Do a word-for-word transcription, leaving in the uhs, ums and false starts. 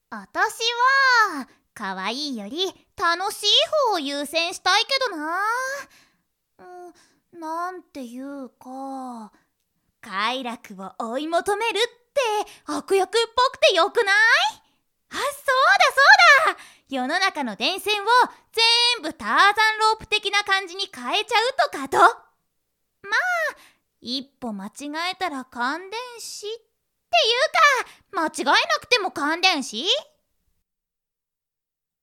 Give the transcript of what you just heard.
あたしはかわいいより楽しい方を優先したいけどな。うん、なんていうか、快楽を追い求めるって悪役っぽくてよくない？あ、そうだそうだ、世の中の電線を全部ターザンロープ的な感じに変えちゃうとかど？まあ一歩間違えたら感電死っていうか、間違えなくても感電死？